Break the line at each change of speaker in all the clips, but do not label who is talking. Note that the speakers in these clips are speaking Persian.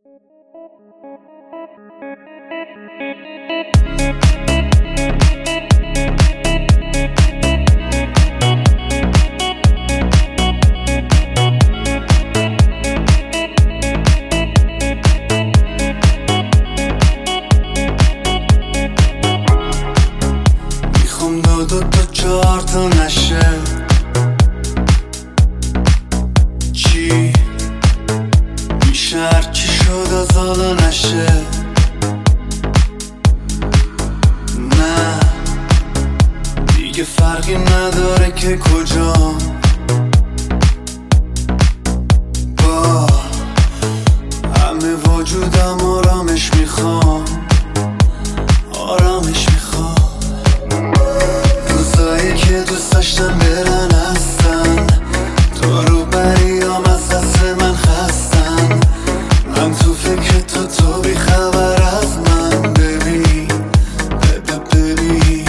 میخوام دو تا چهار تا نشه. چی میشه هرچی شد از حالا نشه. نه دیگه فرقی نداره که کجا. با همه وجودم آرامش میخوام، آرامش میخوام. روزایی که دوست داشتم برن هستن، تو رو بریام از دست من خستن. من تو فکر تو بی خبر از من. ببین ببین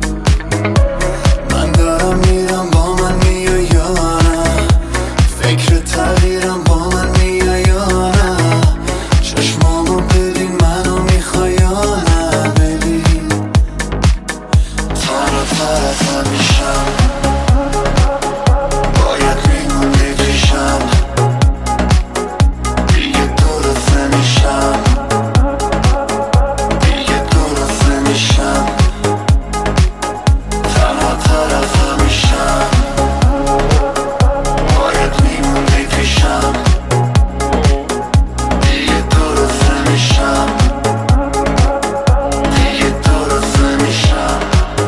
من دارم میرم، با من میای یا نه؟ فکر تغییرم، با من میای یا نه؟ چشمامو ببین، منو میخوای یا نه؟ ببین تنها از همیشم، باید میمونی پیشم. دیگه درست نمیشم، دیگه درست نمیشم. تنها از همیشم، باید میمونی پیشم. دیگه درست نمیشم، دیگه درست نمیشم.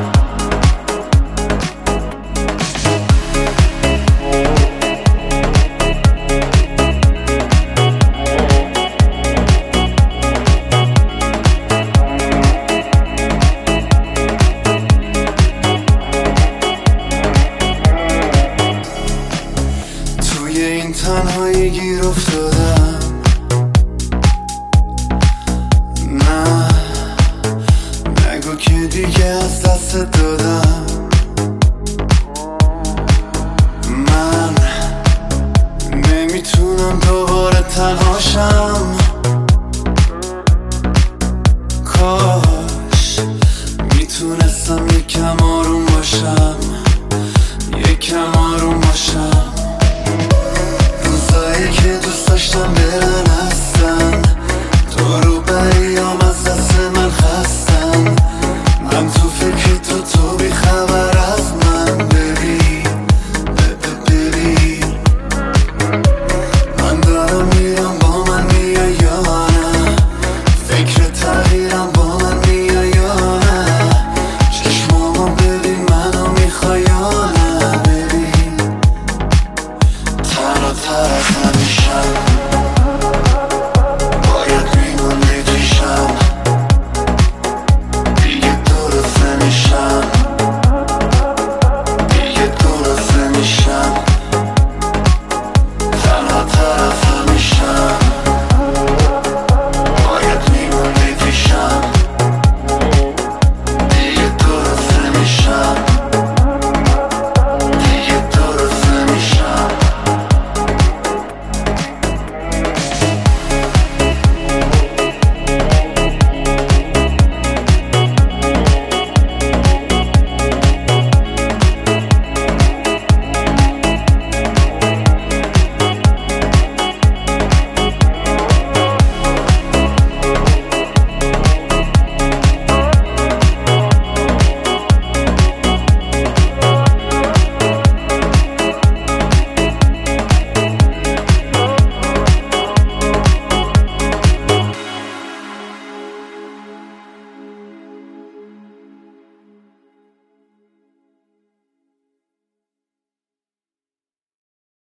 توی این تنهایی گیر افتادم. نه نگو که دیگه از دست دادم. من نمیتونم دوباره تنها شم.